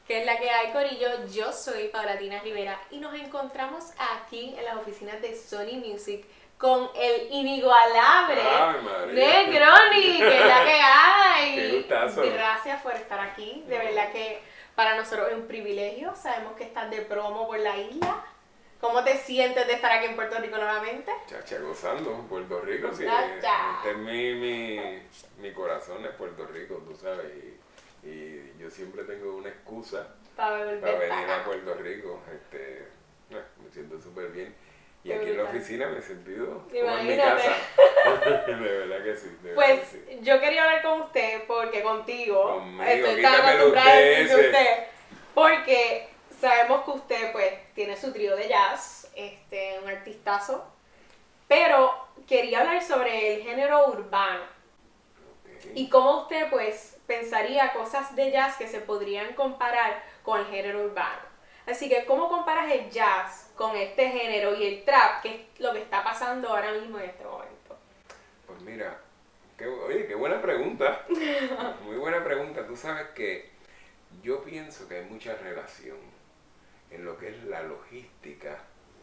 ¿Qué es la que hay, corillo? Yo soy Paulatina Rivera y nos encontramos aquí en las oficinas de Sony Music con el inigualable Negroni, que es la que hay. ¡Qué gustazo! Gracias por estar aquí, de verdad que para nosotros es un privilegio, sabemos que estás de promo por la isla. ¿Cómo te sientes de estar aquí en Puerto Rico nuevamente? Chacha, gozando, Puerto Rico, sí. Chacha. Este es mi corazón es Puerto Rico, tú sabes, y yo siempre tengo una excusa Para venir a Puerto Rico. Me siento súper bien. Y aquí en la oficina me he sentido como en mi casa. De verdad que sí. Pues que sí. yo quería hablar con usted porque contigo estoy tan quítame acostumbrada a decir usted que ese. usted, porque sabemos que usted pues tiene su trío de jazz, un artistazo, pero quería hablar sobre el género urbano y cómo usted pues pensaría cosas de jazz que se podrían comparar con el género urbano. Así que, ¿cómo comparas el jazz con este género y el trap, que es lo que está pasando ahora mismo en este momento? Pues mira, oye, qué buena pregunta. Muy buena pregunta. Tú sabes que yo pienso que hay mucha relación en lo que es la logística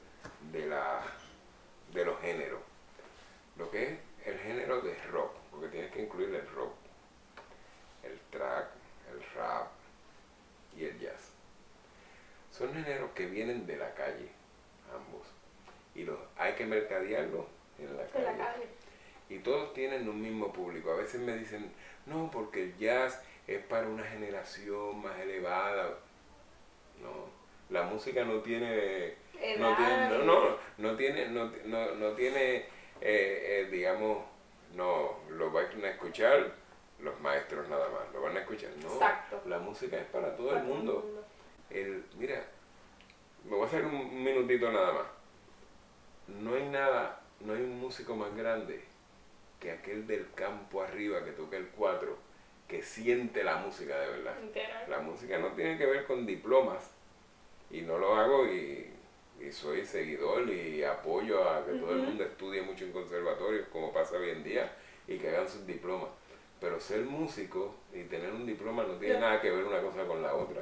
de los géneros. Lo que es el género de rock, porque tienes que incluir el rock, el track, el rap y el jazz. Son géneros que vienen de la calle, ambos, y hay que mercadearlos en la calle. Y todos tienen un mismo público. A veces me dicen, no, porque el jazz es para una generación más elevada. No, la música no tiene, digamos, no lo van a escuchar los maestros nada más, lo van a escuchar. No, exacto. La música es para todo el mundo. Mira, me voy a hacer un minutito nada más. No hay un músico más grande que aquel del campo arriba que toca el cuatro, que siente la música de verdad. Literal. La música no tiene que ver con diplomas, y no lo hago y soy seguidor y apoyo a que todo el mundo estudie mucho en conservatorios, como pasa hoy en día, y que hagan sus diplomas. Pero ser músico y tener un diploma no tiene nada que ver una cosa con la otra.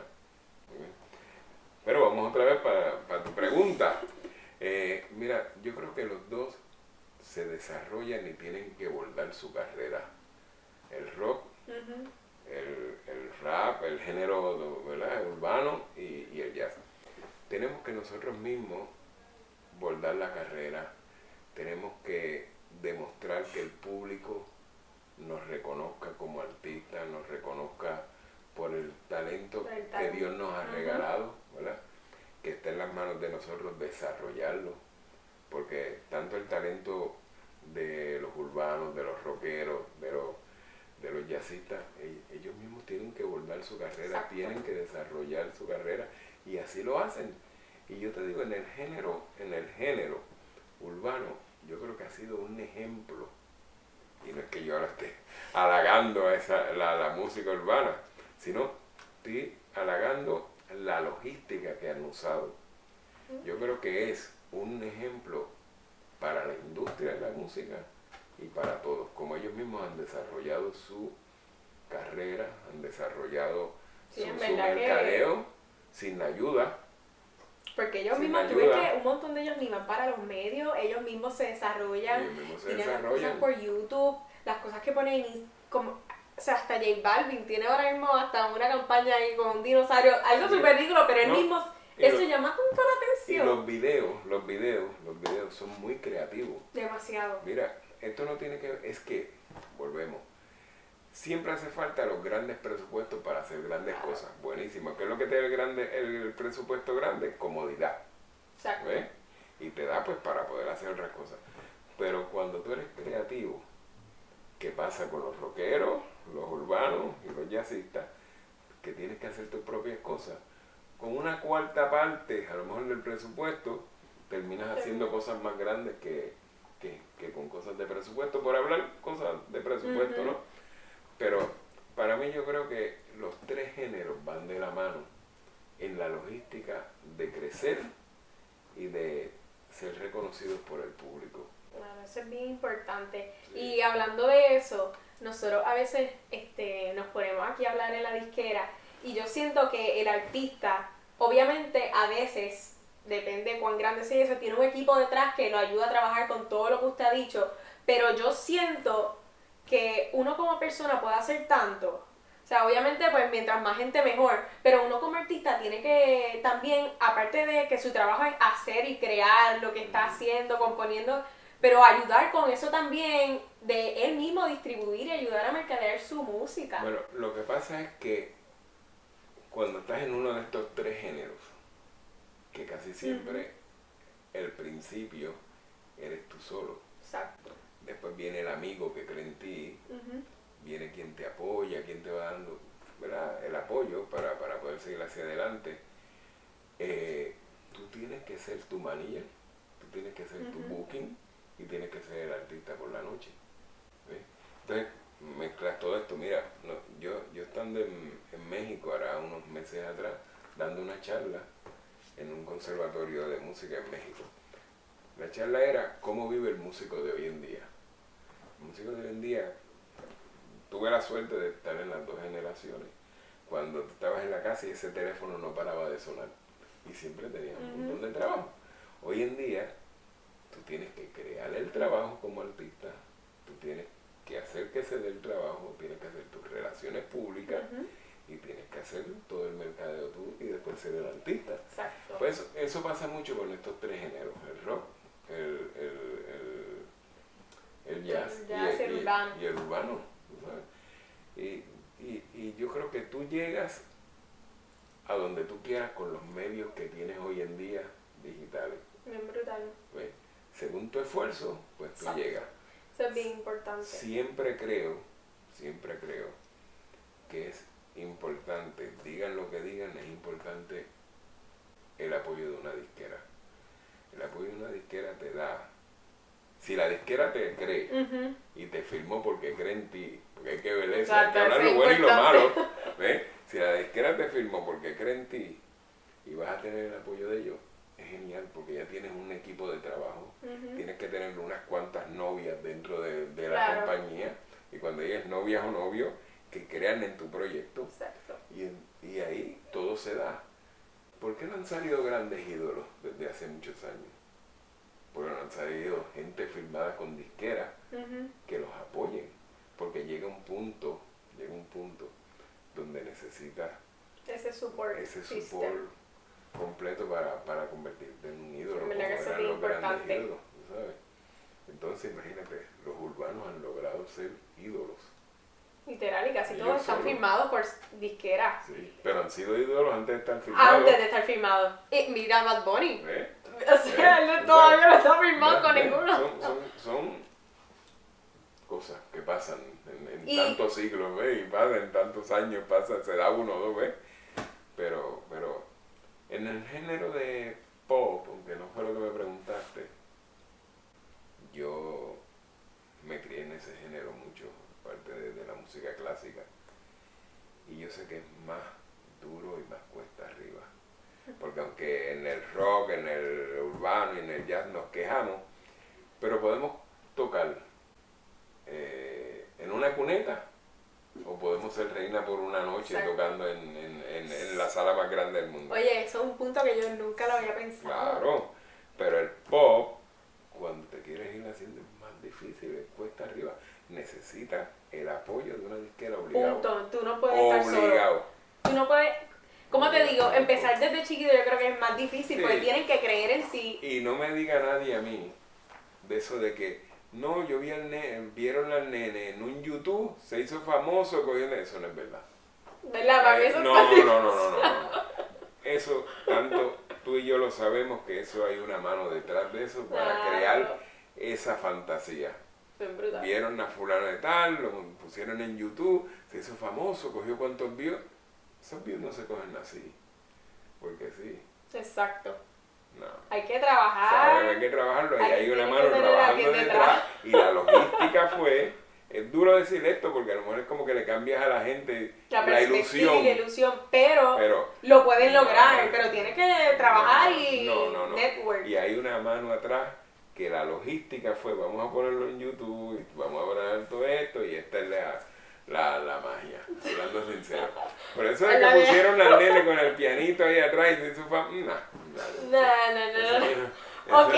Pero vamos otra vez para tu pregunta. Mira, yo creo que los dos se desarrollan y tienen que abordar su carrera. El rock, el rap, el género, ¿verdad?, urbano y el jazz. Tenemos que nosotros mismos bordar la carrera, tenemos que demostrar que el público nos reconozca como artistas, nos reconozca por el talento que Dios nos ha regalado, ¿verdad? Que está en las manos de nosotros desarrollarlo, porque tanto el talento de los urbanos, de los rockeros, de los jazzistas, ellos mismos tienen que bordar su carrera. Exacto. Tienen que desarrollar su carrera, y así lo hacen. Y yo te digo, en el género urbano, yo creo que ha sido un ejemplo, y no es que yo ahora esté halagando a la música urbana, sino estoy halagando la logística que han usado. Yo creo que es un ejemplo para la industria de la música y para todos, como ellos mismos han desarrollado su carrera, han desarrollado su mercadeo sin la ayuda. Porque ellos mismos, tú ves que un montón de ellos ni van para los medios, ellos mismos se desarrollan, tienen las cosas por YouTube, las cosas que ponen, como, o sea, hasta J Balvin tiene ahora mismo hasta una campaña ahí con un dinosaurio, algo súper ridículo, pero él mismo, eso llama tanto la atención. Y los videos son muy creativos. Demasiado. Mira, esto no tiene que ver, es que, volvemos, siempre hace falta los grandes presupuestos para hacer grandes cosas. Buenísimo. ¿Qué es lo que te da el presupuesto grande? Comodidad. Exacto. ¿Ves? Y te da pues para poder hacer otras cosas. Pero cuando tú eres creativo, ¿qué pasa con los rockeros, los urbanos y los jazzistas? Que tienes que hacer tus propias cosas. Con una cuarta parte, a lo mejor del presupuesto, terminas haciendo cosas más grandes que con cosas de presupuesto, por hablar cosas de presupuesto, ¿no? Pero para mí yo creo que los tres géneros van de la mano en la logística de crecer y de ser reconocidos por el público. Claro, eso es bien importante. Sí. Y hablando de eso, nosotros a veces nos ponemos aquí a hablar en la disquera Y yo siento que el artista, obviamente a veces, depende cuán grande sea eso, tiene un equipo detrás que lo ayuda a trabajar con todo lo que usted ha dicho, pero yo siento que uno como persona puede hacer tanto. O sea, obviamente, pues mientras más gente mejor, pero uno como artista tiene que también, aparte de que su trabajo es hacer y crear lo que está haciendo, componiendo, pero ayudar con eso también de él mismo distribuir y ayudar a mercadear su música. Bueno, lo que pasa es que cuando estás en uno de estos tres géneros, que casi siempre el principio eres tú solo. Exacto. Después viene el amigo que cree en ti, viene quien te apoya, quien te va dando, ¿verdad?, el apoyo para poder seguir hacia adelante. Tú tienes que ser tu manager, tú tienes que ser tu booking y tienes que ser el artista por la noche. ¿Ves? Entonces mezclas todo esto. Mira, no, yo estando en México ahora unos meses atrás, dando una charla en un conservatorio de música en México. La charla era cómo vive el músico de hoy en día. El músico de hoy en día, tuve la suerte de estar en las dos generaciones. Cuando tú estabas en la casa y ese teléfono no paraba de sonar y siempre tenías un montón de trabajo. Hoy en día tú tienes que crear el trabajo como artista, tú tienes que hacer que se dé el trabajo, tienes que hacer tus relaciones públicas y tienes que hacer todo el mercadeo tú y después ser el artista. Exacto. Pues eso pasa mucho con estos tres géneros, el rock, el jazz, y el urbano. Y el urbano, ¿tú sabes? Y yo creo que tú llegas a donde tú quieras con los medios que tienes hoy en día digitales. Bien brutal. ¿Ves? Según tu esfuerzo, pues tú Exacto. llegas. Eso es bien importante. Siempre creo que es importante, digan lo que digan, es importante el apoyo de una disquera. El apoyo de una disquera te da, si la disquera te cree y te firmó porque cree en ti, porque hay que ver eso, hay que hablar lo bueno y lo malo, ¿ves? Si la disquera te firmó porque cree en ti y vas a tener el apoyo de ellos, es genial porque ya tienes un equipo de trabajo, tienes que tener unas cuantas novias dentro de la compañía, y cuando ellas novias o novios que crean en tu proyecto. Exacto. Y ahí todo se da. ¿Por qué no han salido grandes ídolos desde hace muchos años? Porque no han salido gente firmada con disqueras que los apoyen, porque llega un punto donde necesitas ese support completo para convertirte en un ídolo, como que eso eran es los grandes importante. ídolos, ¿sabes? Entonces imagínate, los urbanos han logrado ser ídolos. Literal, y casi Ellos todos están solos. firmados por disqueras. Sí, pero han sido ídolos antes de estar firmados. Antes de estar firmados. Y mira Bad Bunny. ¿Eh? O sea, él todavía no está firmado con ¿Ves? ninguno. Son cosas que pasan en Y- tantos siglos, ¿ves? Y pasan en tantos años, se da uno o dos, ¿ves? Pero en el género de pop, aunque no fue lo que me preguntaste, yo me crié en ese género mucho, aparte de la música clásica, y yo sé que es más duro y más cuesta arriba, porque aunque en el rock, en el urbano y en el jazz nos quejamos, pero podemos tocar en una cuneta o podemos ser reina por una noche. Exacto. Tocando en la sala más grande del mundo. Oye, eso es un punto que yo nunca lo había pensado. Claro, pero el pop, cuando te quieres ir haciendo, es más difícil, es cuesta arriba. Necesitas el apoyo de una disquera obligado. Punto. Tú no puedes estar solo. Obligado. Tú no puedes, ¿cómo te digo? Empezar desde chiquito yo creo que es más difícil, Sí. porque tienen que creer en sí. Y no me diga nadie a mí de eso de que no, yo vi vieron al nene en un YouTube, se hizo famoso, eso no es verdad. ¿Verdad? Para mí eso es No. fácil. Eso, tanto tú y yo lo sabemos, que eso hay una mano detrás de eso para Claro. crear esa fantasía. Es brutal. Vieron a fulano de tal, lo pusieron en YouTube, se hizo famoso, cogió cuantos views. Esos views no se cogen así, porque sí, Exacto. no. Hay que trabajar. ¿Sabes? Hay que trabajarlo y Alguien hay una tiene mano que tener a trabajando alguien detrás y la logística fue, es duro decir esto porque a lo mejor es como que le cambias a la gente La la perspectiva y la ilusión, ilusión, pero pero lo pueden lograr, no, pero tiene que trabajar y no. network. Y hay una mano atrás que la logística fue, vamos a ponerlo en YouTube, y vamos a poner todo esto y esta es la magia, hablando sincero. Por eso es que pusieron al nene con el pianito ahí atrás y se hizo no. Ok.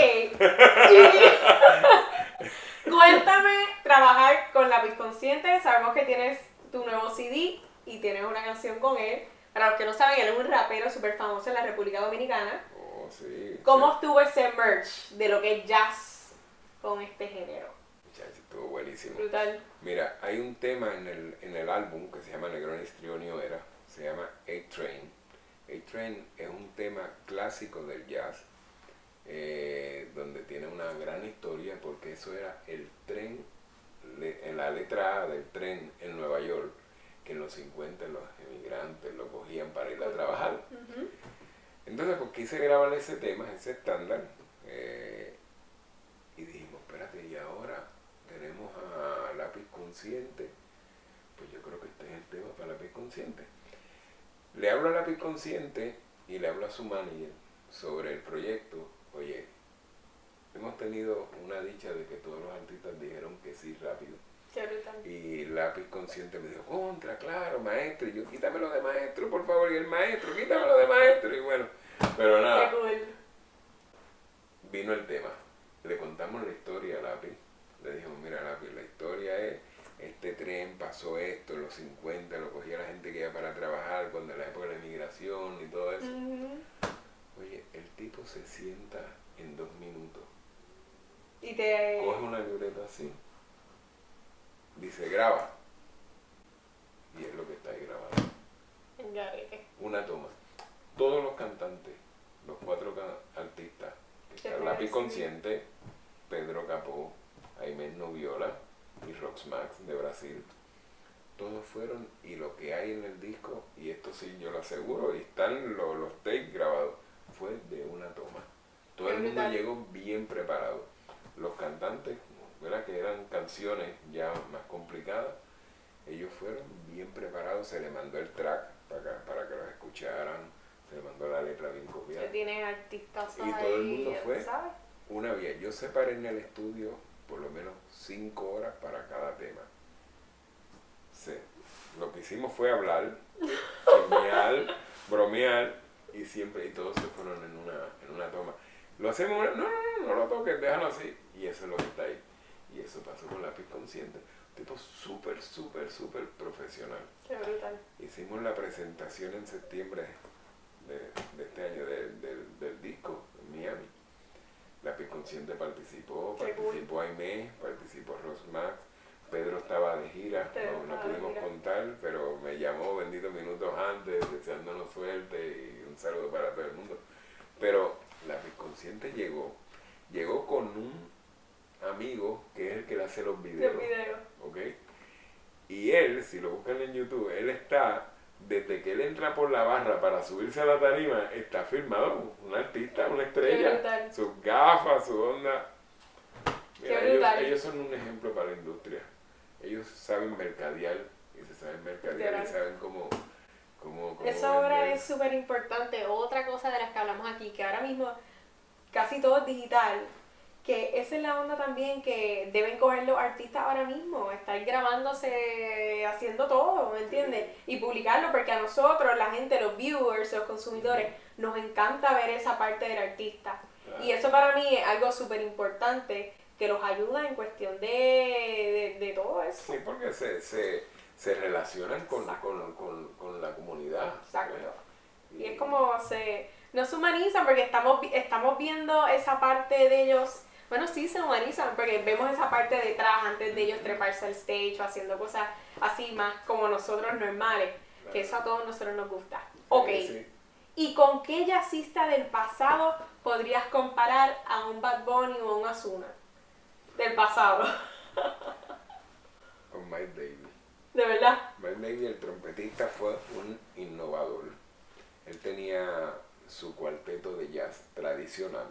Cuéntame trabajar con Lápiz Consciente. Sabemos que tienes tu nuevo CD y tienes una canción con él. Para los que no saben, él es un rapero súper famoso en la República Dominicana. Oh, sí. ¿Cómo Sí. estuvo ese merch de lo que es jazz con este género? Muchacho, estuvo buenísimo. Brutal. Mira, hay un tema en el álbum que se llama Negroni Trio New Era, se llama A-Train. A-Train es un tema clásico del jazz, donde tiene una gran historia porque eso era el tren, en la letra A del tren en Nueva York, que en los 50 los emigrantes lo cogían para ir a trabajar. Entonces pues quise grabar ese tema, ese estándar, y dijimos, espérate, y ahora tenemos a Lápiz Consciente, pues yo creo que este es el tema para Lápiz Consciente. Le hablo a Lápiz Consciente y le hablo a su manager sobre el proyecto. Oye, hemos tenido una dicha de que todos los artistas dijeron que sí rápido. Qué brutal. Y Lápiz Consciente me dijo, contra, claro, maestro. Y yo, quítamelo de maestro, por favor. Y el maestro, quítamelo de maestro. Y bueno, pero nada. Qué cool. Vino el tema. Le contamos la historia a Lápiz. Le dijimos, mira Lápiz, la historia es, este tren pasó esto en los 50, lo cogía la gente que iba para trabajar cuando en la época de la inmigración y todo eso. Oye, el tipo se sienta en 2 minutos. Y te... Coge una libreta así. Dice, graba. Y es lo que está ahí grabado. Una toma. Todos los cantantes, los 4 artistas, que está Lápiz Consciente, Pedro Capó, Aimee Nubiola y Roxmax de Brasil, todos fueron, y lo que hay en el disco, y esto sí yo lo aseguro, y están los takes grabados, fue de una toma. Todo el mundo llegó bien preparado. Los cantantes, ¿verdad?, que eran canciones ya más complicadas, ellos fueron bien preparados, se les mandó el track para que los escucharan, se les mandó la letra bien copiada. Tienen artistas y todo el mundo fue, ¿sabes? Una vía. Yo separé en el estudio por lo menos 5 horas para cada tema. Sí. Lo que hicimos fue hablar, chismear, bromear, y todos se fueron en una toma. Lo hacemos, no lo toques, déjalo así. Y eso es lo que está ahí. Y eso pasó con Lápiz Consciente. Un tipo súper profesional. Qué brutal. Hicimos la presentación en septiembre de este año del disco en Miami. Lápiz Consciente participó Aimee, participó Roxmax, Pedro estaba de gira, no pudimos contar, pero me llamó benditos minutos antes, deseándonos suerte y un saludo para todo el mundo. Pero Lápiz Consciente llegó con un amigo que es el que le hace los videos. ¿Ok? Y él, si lo buscan en YouTube, él está, desde que él entra por la barra para subirse a la tarima, está filmado, un artista, una estrella, sus gafas, su onda. Mira, ellos son un ejemplo para la industria. Ellos saben mercadear, y se saben mercadear y saben cómo esa obra es súper importante. Otra cosa de las que hablamos aquí, que ahora mismo casi todo es digital, que esa es la onda también que deben coger los artistas ahora mismo, estar grabándose, haciendo todo, ¿me entiendes? Y publicarlo, porque a nosotros, la gente, los viewers, los consumidores, nos encanta ver esa parte del artista. Y eso para mí es algo súper importante, que los ayuda en cuestión de todo eso. Sí, porque se relacionan con la comunidad. Exacto. Y es como nos humanizan, porque estamos viendo esa parte de ellos. Bueno, sí se humanizan, porque vemos esa parte detrás antes de ellos treparse al stage o haciendo cosas así más como nosotros normales, que eso a todos nosotros nos gusta. Ok, sí. ¿Y con qué jazzista del pasado podrías comparar a un Bad Bunny o a un Ozuna? Del pasado. Con Mike Davis. ¿De verdad? Mike Davis, el trompetista, fue un innovador. Él tenía su cuarteto de jazz tradicional,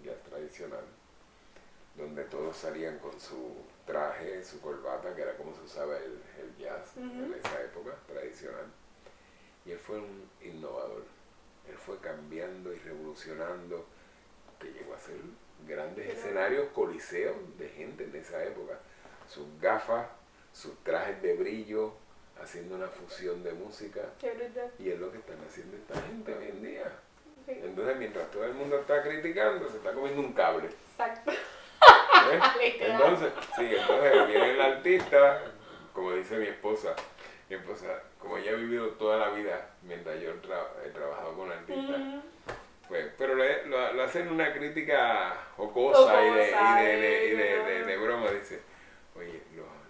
donde todos salían con su traje, su corbata, que era como se usaba el jazz en esa época, tradicional. Y él fue un innovador. Él fue cambiando y revolucionando, que llegó a ser grandes escenarios, coliseos de gente en esa época. Sus gafas, sus trajes de brillo, haciendo una fusión de música. Qué brutal. Y es lo que están haciendo esta gente hoy en día. Sí. Entonces, mientras todo el mundo está criticando, se está comiendo un cable. Exacto. ¿Ves? Entonces viene el artista, como dice mi esposa, como ella ha vivido toda la vida mientras yo he trabajado con artistas, pues, pero lo hacen una crítica jocosa y de broma, dice, oye,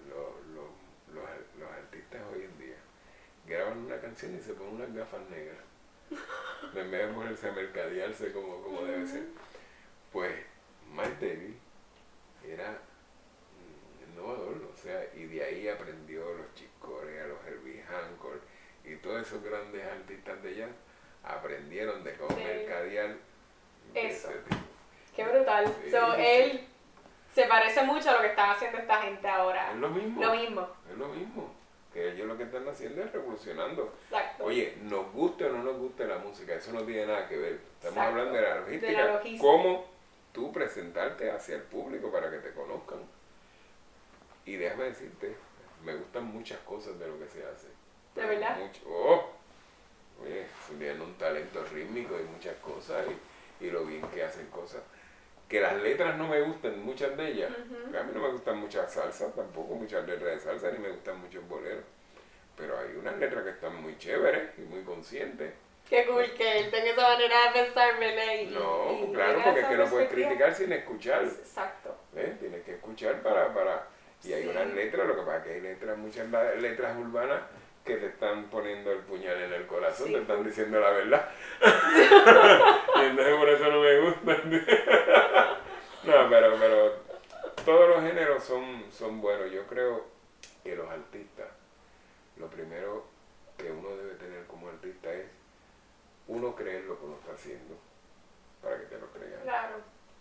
los artistas hoy en día graban una canción y se ponen unas gafas negras, en vez de ponerse a mercadearse como debe ser. Pues Miles Davis era innovador, o sea, y de ahí aprendió los Chick Corea, los Herbie Hancock y todos esos grandes artistas de jazz aprendieron de cómo mercadear eso. ese tipo. Qué brutal. Sí, So, él se parece mucho a lo que están haciendo esta gente ahora. Es lo mismo. Es lo mismo. Que ellos lo que están haciendo es revolucionando. Exacto. Oye, nos guste o no nos guste la música, eso no tiene nada que ver. Estamos Exacto. hablando de la logística. De la logística. Cómo tú presentarte hacia el público para que te conozcan. Y déjame decirte, me gustan muchas cosas de lo que se hace. ¿De verdad? Oye, tienen un talento rítmico y muchas cosas y lo bien que hacen cosas. Que las letras no me gustan, muchas de ellas. A mí no me gustan muchas salsas, tampoco muchas letras de salsa, ni me gustan muchos boleros. Pero hay unas letras que están muy chéveres y muy conscientes. Qué cool que él tenga esa manera de pensar, ¿verdad? No, claro, porque es que no puedes criticar sin escuchar. Exacto. Tienes que escuchar para... Y hay unas letras, lo que pasa es que hay letras, muchas letras urbanas que te están poniendo el puñal en el corazón, te están diciendo la verdad. Y entonces por eso no me gustan. No, pero todos los géneros son buenos. Yo creo que los artistas, lo primero que uno debe tener como artista es uno creer lo que uno está haciendo para que te lo crean. Claro.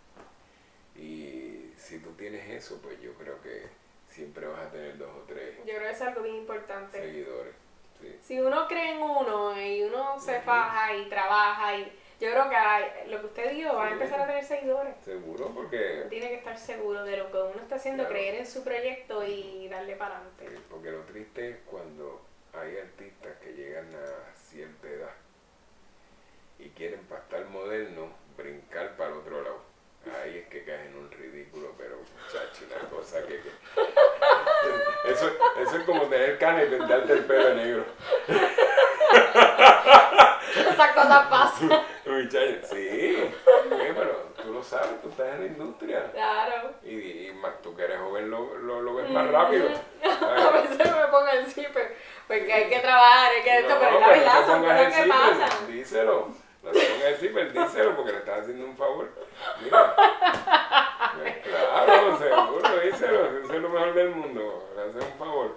Y si tú tienes eso, pues yo creo que siempre vas a tener 2 o 3 Yo creo que es algo bien importante. seguidores. Sí. Si uno cree en uno y uno se faja y trabaja, y yo creo que lo que usted dijo va a empezar a tener seguidores. Seguro, porque... Uno tiene que estar seguro de lo que uno está haciendo, Claro. creer en su proyecto y darle para adelante. Porque lo triste es cuando hay artistas que llegan a cierta edad y quieren, para estar modernos, brincar para el otro lado. Ahí es que caes en un ridículo, pero muchacho, una cosa que... Eso es como tener cana y pintarte el pelo de negro. Esas cosas pasan. Muchacho, sí, pero tú lo sabes, tú estás en la industria. Claro. Y más tú que eres joven lo ves más rápido. A veces me pongo el zipper, porque hay que trabajar, hay que esto, pero es la verdad, son cosas que pasan. Díselo. No te pongas el zipper, díselo porque le estás haciendo un favor. Mira. Claro, seguro, díselo. Eso es lo mejor del mundo. Le haces un favor.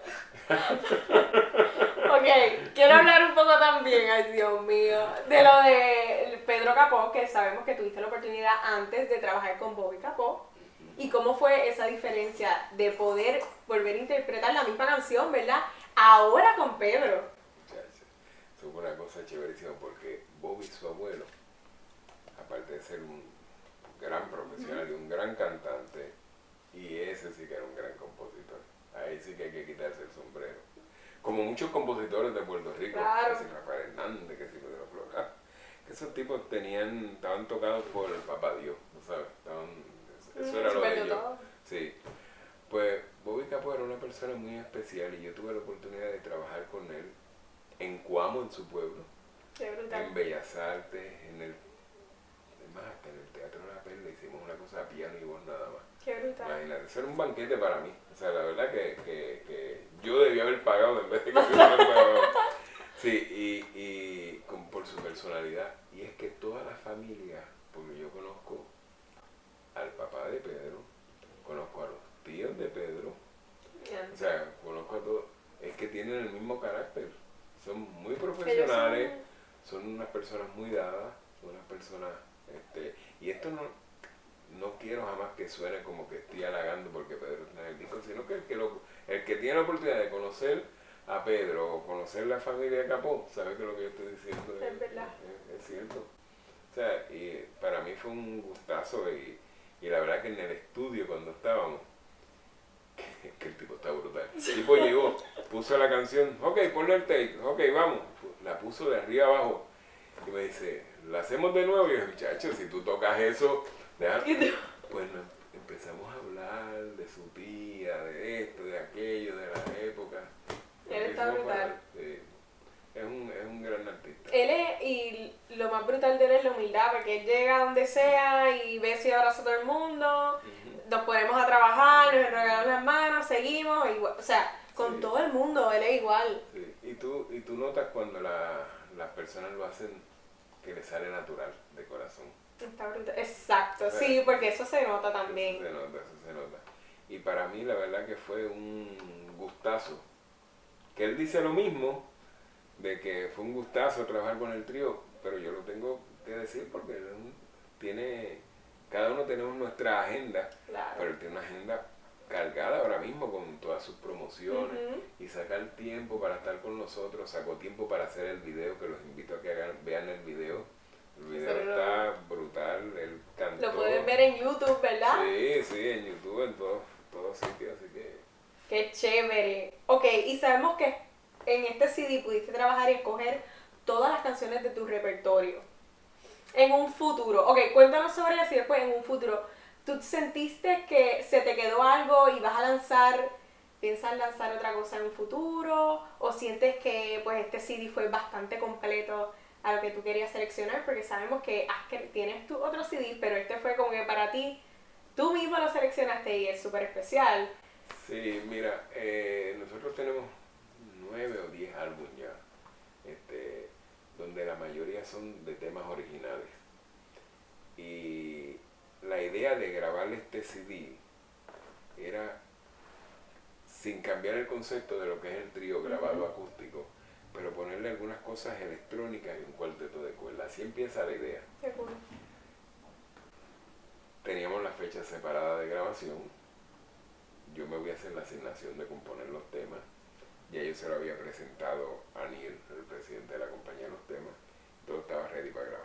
Ok, quiero hablar un poco también, ay Dios mío, de lo de Pedro Capó, que sabemos que tuviste la oportunidad antes de trabajar con Bobby Capó, y cómo fue esa diferencia de poder volver a interpretar la misma canción, ¿verdad? Ahora con Pedro. Muchacha, eso fue una cosa chéverísima porque Bobby, su abuelo, aparte de ser un gran profesional y un gran cantante, y ese sí que era un gran compositor. Ahí sí que hay que quitarse el sombrero. Como muchos compositores de Puerto Rico, Claro. que si Rafael Hernández, que si Pedro Flores, que esos tipos estaban tocados por el papá Dios, ¿no sabes? Eso era lo de ellos. Sí. Pues Bobby Capó era una persona muy especial y yo tuve la oportunidad de trabajar con él en Cuamo, en su pueblo, Qué brutal. en Bellas Artes, hasta en el Teatro de la Perla hicimos una cosa a piano y voz nada más. Qué brutal. Imagínate, eso era un banquete para mí. O sea, la verdad que yo debía haber pagado en vez de que yo hubiera pagado. Sí, por su personalidad. Y es que toda la familia, porque yo conozco al papá de Pedro, conozco a los tíos de Pedro, o sea, conozco a todos, es que tienen el mismo carácter. Son muy profesionales, son unas personas muy dadas, son unas personas, y esto no quiero jamás que suene como que estoy halagando porque Pedro está en el disco, sino que el que tiene la oportunidad de conocer a Pedro o conocer la familia de Capó, sabe que lo que yo estoy diciendo es verdad. Es cierto. O sea, y para mí fue un gustazo y la verdad que en el estudio cuando estábamos, que el tipo está brutal. El tipo llegó, puso la canción, ok, ponle el take, ok, vamos. La puso de arriba abajo y me dice, ¿la hacemos de nuevo? Y yo, muchacho, si tú tocas eso, pues empezamos a hablar de su tía, de esto, de aquello, de la época. Él está brutal. Es un gran artista. Él es, y lo más brutal de él es la humildad, porque él llega a donde sea y besa y abraza a todo el mundo, nos ponemos a trabajar, nos regalamos las manos, seguimos, igual, o sea, con todo el mundo, él es igual. Sí. Y tú notas cuando las personas lo hacen que les sale natural, de corazón. Está brutal. Exacto, sí, porque eso se nota también. Eso se nota. Y para mí la verdad que fue un gustazo. Que él dice lo mismo, de que fue un gustazo trabajar con el trío, pero yo lo tengo que decir porque cada uno tenemos nuestra agenda, claro. Pero él tiene una agenda cargada ahora mismo con todas sus promociones y sacar tiempo para estar con nosotros, sacó tiempo para hacer el video, que los invito a que vean el video. El video está brutal, él cantó. Lo pueden ver en YouTube, ¿verdad? Sí, en YouTube, en todos sitios, así que... ¡Qué chévere! Ok, y sabemos que en este CD pudiste trabajar y escoger todas las canciones de tu repertorio. En un futuro, ok, cuéntanos sobre eso y después en un futuro, ¿tú sentiste que se te quedó algo y vas a piensas lanzar otra cosa en un futuro? ¿O sientes que pues este CD fue bastante completo a lo que tú querías seleccionar? Porque sabemos que tienes tu otro CD, pero este fue como que para ti, tú mismo lo seleccionaste y es súper especial. Sí, mira, nosotros tenemos 9 o 10 álbumes ya, donde la mayoría son de temas originales. Y la idea de grabar este CD era sin cambiar el concepto de lo que es el trío grabado acústico, pero ponerle algunas cosas electrónicas y un cuarteto de cuerda. Así empieza la idea. Seguro. Teníamos la fecha separada de grabación. Yo me voy a hacer la asignación de componer los temas. Ya yo se lo había presentado a Neil, el presidente de la compañía de los temas. Todo estaba ready para grabar.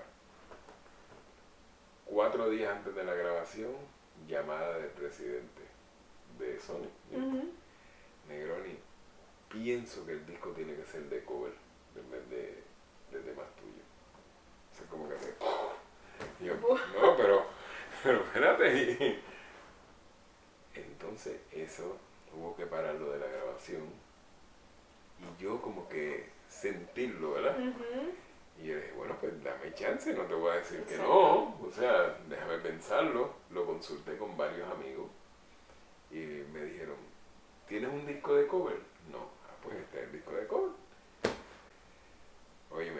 4 días antes de la grabación, llamada del presidente de Sony. Negroni, pienso que el disco tiene que ser de cover en vez de temas tuyos. O sea, como que yo, no, pero espérate. Entonces eso hubo que pararlo de la grabación y yo como que sentirlo, ¿verdad? Y yo dije, bueno, pues dame chance, no te voy a decir que no, o sea, déjame pensarlo. Lo consulté con varios amigos y me dijeron, ¿tienes un disco de cover? No, pues este es el disco de cover. Óyeme,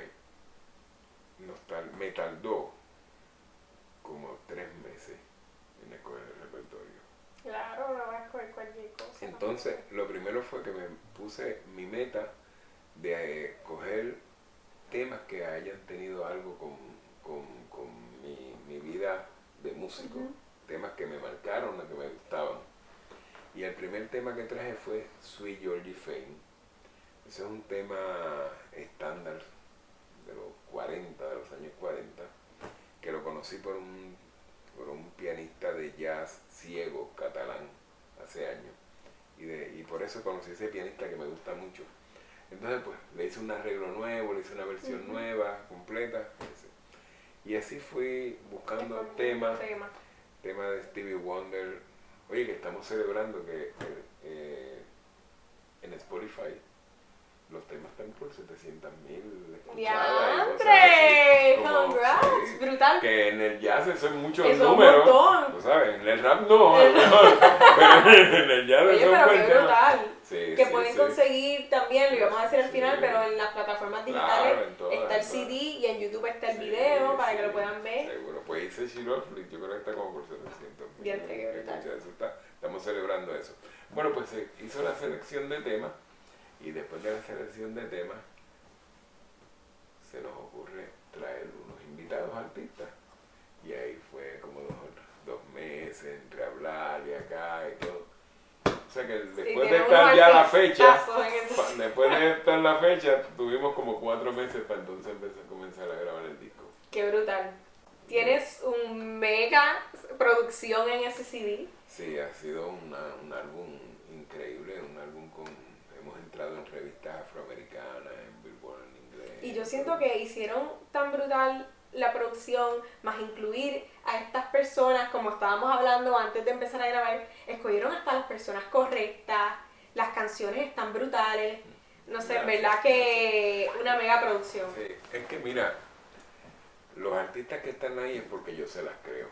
me tardó como 3 meses en escoger el repertorio. Claro, no vas a escoger cualquier cosa. Entonces, lo primero fue que me puse mi meta de coger temas que hayan tenido algo con mi vida de músico, temas que me marcaron, que me gustaban. Y el primer tema que traje fue Sweet Georgie Fame. Ese es un tema estándar de los años 40, que lo conocí por un pianista de jazz ciego catalán hace años. Y por eso conocí a ese pianista que me gusta mucho. Entonces pues le hice un arreglo nuevo, le hice una versión nueva, completa. Y así fui buscando temas de Stevie Wonder. Oye, que estamos celebrando que en Spotify los temas están por 700,000 escuchadas. ¡Diantre! ¡Congrats! Sí, brutal. Que en el jazz eso es muchos eso números. Un montón. ¿Tú sabes? En el rap no, a lo mejor, pero en el jazz Oye, eso es pero qué brutal. Sí, que pueden conseguir también, lo íbamos a decir al final, pero en las plataformas digitales está el CD y en YouTube está el video para que lo puedan ver. Seguro, pues hice Shiro Fleet, yo creo que está como por 700,000. Diantre, qué brutal. Estamos celebrando eso. Bueno, pues se hizo la selección de temas y después de la selección de temas se nos ocurre traer unos invitados artistas y ahí fue como 2 meses entre hablar y acá y todo. O sea que después de estar ya la fecha, tuvimos como 4 meses para entonces comenzar a grabar el disco. Qué brutal. ¿Tienes un mega producción en ese CD? Sí, ha sido un álbum increíble, un álbum con, hemos entrado en revistas afroamericanas, en Billboard en inglés. Y yo siento que hicieron tan brutal la producción, más incluir a estas personas, como estábamos hablando antes de empezar a grabar, escogieron hasta las personas correctas, las canciones están brutales, no sé, en verdad que una mega producción. Sí, es que mira, los artistas que están ahí es porque yo se las creo.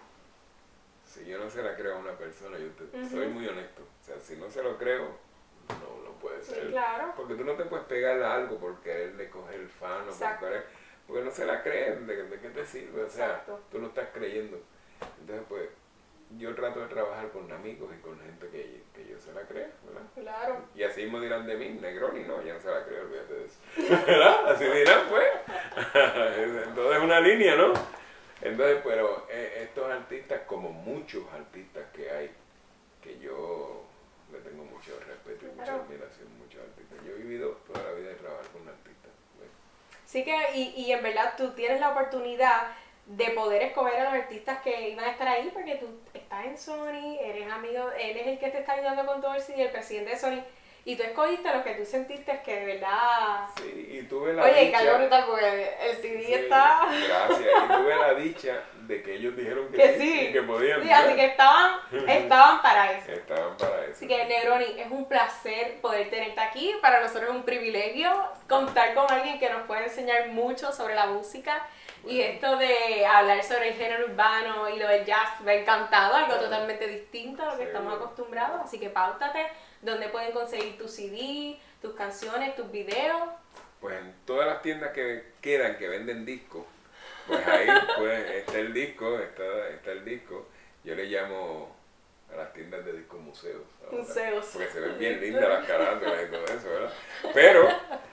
Si yo no se la creo a una persona, soy muy honesto. O sea, si no se lo creo, no puede ser. Sí, claro. Porque tú no te puedes pegar a algo por quererle coger el fan o porque no se la creen, ¿de qué te sirve? O sea, Exacto. tú no estás creyendo. Entonces, pues, yo trato de trabajar con amigos y con gente que yo se la crea, ¿verdad? Claro. Y así mismo dirán de mí, Negroni, no, ya no se la creo, olvídate de eso. ¿Verdad? Así dirán, pues. Entonces es una línea, ¿no? Entonces, pero estos artistas, como muchos artistas que hay, que yo le tengo mucho respeto y mucha admiración, muchos artistas. Yo he vivido toda la vida de trabajar con artistas. ¿Ves? Sí que, y en verdad tú tienes la oportunidad de poder escoger a los artistas que iban a estar ahí, porque tú estás en Sony, eres amigo, él es el que te está ayudando con todo el CD, el presidente de Sony, y tú escogiste lo que tú sentiste que de verdad... Sí, y tuve la Oye, dicha... que algo brutal, porque el CD sí, está... Gracias, y tuve la dicha de que ellos dijeron que sí, y que podían. Sí, así que estaban para eso. Estaban para eso. Así que, Negroni, es un placer poder tenerte aquí. Para nosotros es un privilegio contar con alguien que nos puede enseñar mucho sobre la música. Bueno. Y esto de hablar sobre el género urbano y lo del jazz me ha encantado, algo totalmente distinto a lo que estamos acostumbrados. Así que páutate dónde pueden conseguir tu CD, tus canciones, tus videos. Pues en todas las tiendas que quedan que venden discos, pues ahí pues está el disco, está el disco. Yo le llamo a las tiendas de discos museos. Museos. Porque se ven bien lindas las carátulas y todo eso, ¿verdad? Pero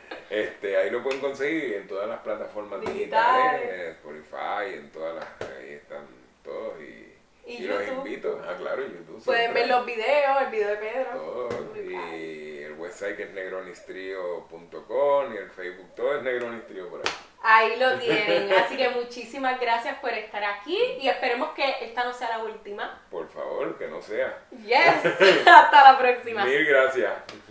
ahí lo pueden conseguir en todas las plataformas digitales, en Spotify, en todas las, ahí están todos y los invito, claro, YouTube. Pueden ver los videos, el video de Pedro. Todo, y el website que es negronistrio.com y el Facebook, todo es Negronistrio por ahí. Ahí lo tienen, así que muchísimas gracias por estar aquí y esperemos que esta no sea la última. Por favor, que no sea. Yes, hasta la próxima. Mil gracias.